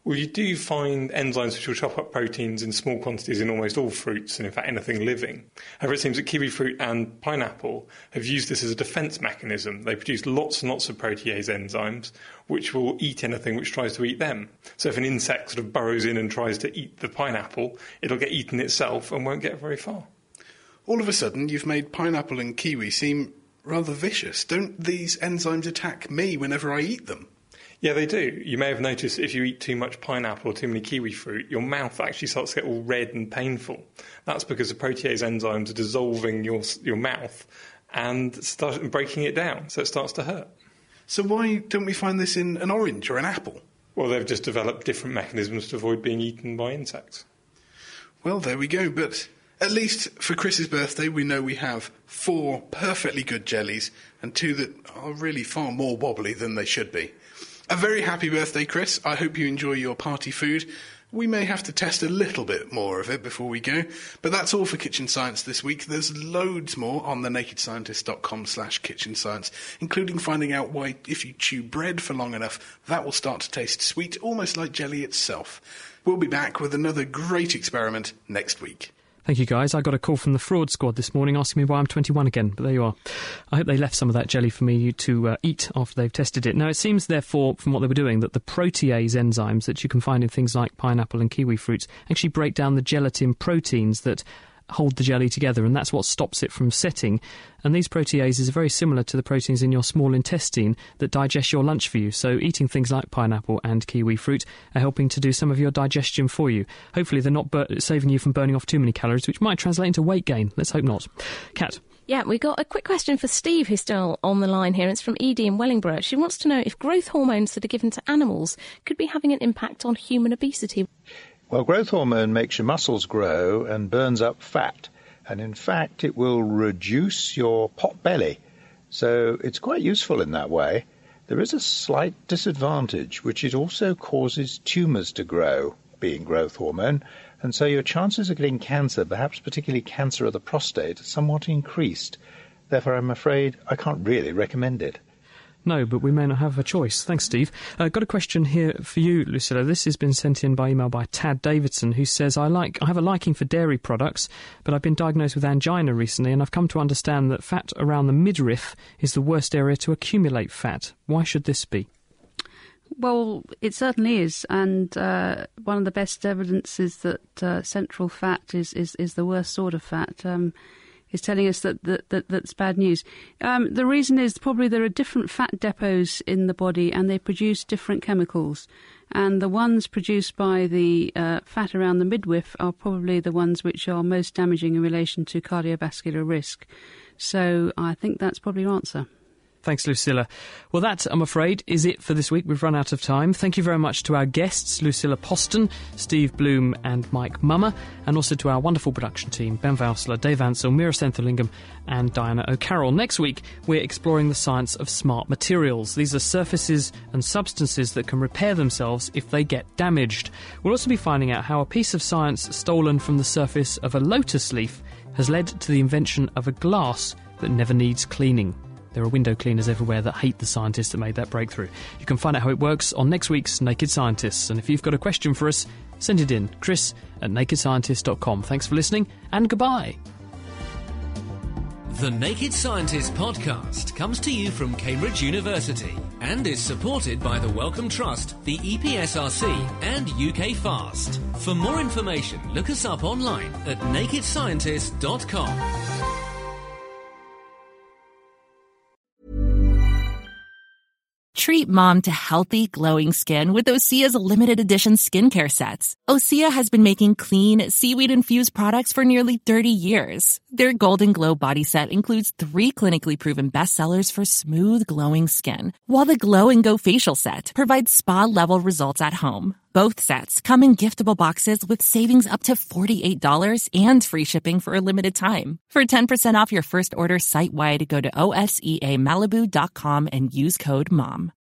Well, you do find enzymes which will chop up proteins in small quantities in almost all fruits and, in fact, anything living. However, it seems that kiwi fruit and pineapple have used this as a defence mechanism. They produce lots and lots of protease enzymes which will eat anything which tries to eat them. So if an insect sort of burrows in and tries to eat the pineapple, it'll get eaten itself and won't get very far. All of a sudden, you've made pineapple and kiwi seem rather vicious. Don't these enzymes attack me whenever I eat them? Yeah, they do. You may have noticed if you eat too much pineapple or too many kiwi fruit, your mouth actually starts to get all red and painful. That's because the protease enzymes are dissolving your mouth and start breaking it down, so it starts to hurt. So why don't we find this in an orange or an apple? Well, they've just developed different mechanisms to avoid being eaten by insects. Well, there we go, but at least for Chris's birthday, we know we have 4 perfectly good jellies and 2 that are really far more wobbly than they should be. A very happy birthday, Chris. I hope you enjoy your party food. We may have to test a little bit more of it before we go. But that's all for Kitchen Science this week. There's loads more on thenakedscientist.com/kitchen science, including finding out why, if you chew bread for long enough, that will start to taste sweet, almost like jelly itself. We'll be back with another great experiment next week. Thank you, guys. I got a call from the fraud squad this morning asking me why I'm 21 again, but there you are. I hope they left some of that jelly for me to eat after they've tested it. Now, it seems, therefore, from what they were doing, that the protease enzymes that you can find in things like pineapple and kiwi fruits actually break down the gelatin proteins that hold the jelly together, and that's what stops it from setting. And these proteases are very similar to the proteins in your small intestine that digest your lunch for you. So eating things like pineapple and kiwi fruit are helping to do some of your digestion for you. Hopefully they're not saving you from burning off too many calories, which might translate into weight gain. Let's hope not. Kat? Yeah, we got a quick question for Steve, who's still on the line here. It's from Edie in Wellingborough. She wants to know if growth hormones that are given to animals could be having an impact on human obesity. Well, growth hormone makes your muscles grow and burns up fat. And in fact, it will reduce your pot belly. So it's quite useful in that way. There is a slight disadvantage, which it also causes tumours to grow, being growth hormone. And so your chances of getting cancer, perhaps particularly cancer of the prostate, are somewhat increased. Therefore, I'm afraid I can't really recommend it. No, but we may not have a choice. Thanks, Steve. Got a question here for you, Lucilla. This has been sent in by email by Tad Davidson, who says, I have a liking for dairy products, but I've been diagnosed with angina recently, and I've come to understand that fat around the midriff is the worst area to accumulate fat. Why should this be? Well, it certainly is, and one of the best evidence is that central fat is the worst sort of fat. Is telling us that's bad news. The reason is probably there are different fat depots in the body and they produce different chemicals. And the ones produced by the fat around the midriff are probably the ones which are most damaging in relation to cardiovascular risk. So I think that's probably your answer. Thanks, Lucilla. Well, that, I'm afraid, is it for this week. We've run out of time. Thank you very much to our guests, Lucilla Poston, Steve Bloom and Mike Mummer, and also to our wonderful production team, Ben Valsler, Dave Ansell, Mira Stenthalingam and Diana O'Carroll. Next week, we're exploring the science of smart materials. These are surfaces and substances that can repair themselves if they get damaged. We'll also be finding out how a piece of science stolen from the surface of a lotus leaf has led to the invention of a glass that never needs cleaning. There are window cleaners everywhere that hate the scientists that made that breakthrough. You can find out how it works on next week's Naked Scientists. And if you've got a question for us, send it in. Chris@nakedscientist.com. Thanks for listening, and goodbye. The Naked Scientist podcast comes to you from Cambridge University and is supported by the Wellcome Trust, the EPSRC and UK FAST. For more information, look us up online at nakedscientist.com. Treat mom to healthy, glowing skin with Osea's limited edition skincare sets. Osea has been making clean, seaweed-infused products for nearly 30 years. Their Golden Glow body set includes 3 clinically proven bestsellers for smooth, glowing skin, while the Glow and Go facial set provides spa-level results at home. Both sets come in giftable boxes with savings up to $48 and free shipping for a limited time. For 10% off your first order site-wide, go to OSEAMalibu.com and use code MOM.